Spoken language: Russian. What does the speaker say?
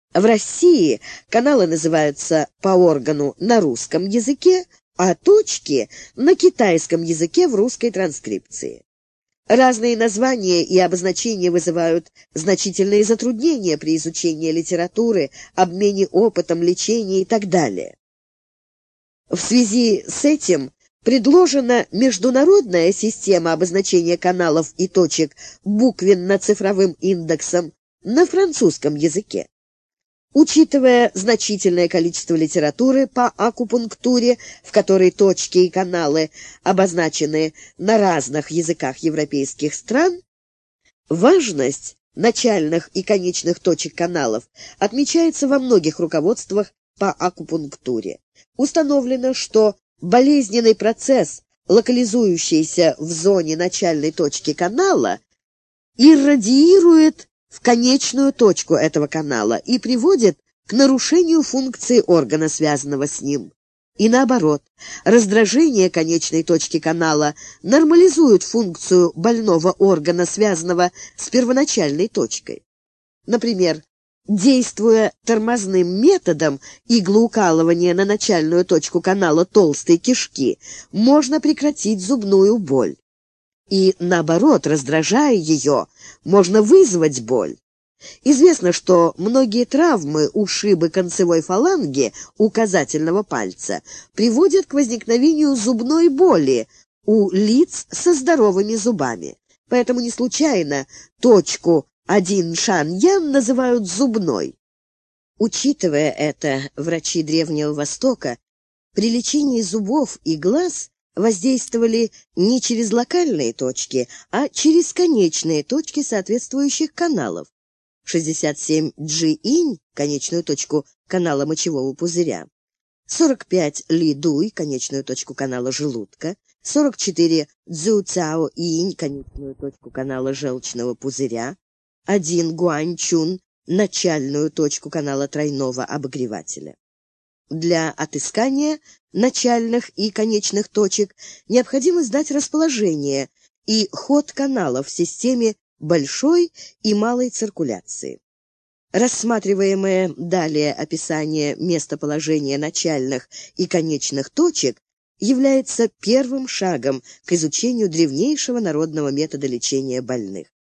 В России каналы называются по органу на русском языке, а точки на китайском языке в русской транскрипции. Разные названия и обозначения вызывают значительные затруднения при изучении литературы, обмене опытом, лечении и так далее. В связи с этим предложена международная система обозначения каналов и точек буквенно-цифровым индексом на французском языке. Учитывая значительное количество литературы по акупунктуре, в которой точки и каналы обозначены на разных языках европейских стран, важность начальных и конечных точек каналов отмечается во многих руководствах по акупунктуре. Установлено, что болезненный процесс, локализующийся в зоне начальной точки канала, иррадиирует в конечную точку этого канала и приводит к нарушению функции органа, связанного с ним. И наоборот, раздражение конечной точки канала нормализует функцию больного органа, связанного с первоначальной точкой. Например, действуя тормозным методом иглоукалывания на начальную точку канала толстой кишки, можно прекратить зубную боль. И, наоборот, раздражая ее, можно вызвать боль. Известно, что многие травмы, ушибы концевой фаланги указательного пальца приводят к возникновению зубной боли у лиц со здоровыми зубами. Поэтому не случайно точку 1 Шаньян называют зубной. Учитывая это, врачи Древнего Востока при лечении зубов и глаз воздействовали не через локальные точки, а через конечные точки соответствующих каналов. 67 Джи-инь, конечную точку канала мочевого пузыря, 45 Ли-дуй, конечную точку канала желудка, 44 Цзю-цао-инь, конечную точку канала желчного пузыря, 1 Гуань-чун, начальную точку канала тройного обогревателя. Для отыскания начальных и конечных точек необходимо знать расположение и ход каналов в системе большой и малой циркуляции. Рассматриваемое далее описание местоположения начальных и конечных точек является первым шагом к изучению древнейшего народного метода лечения больных.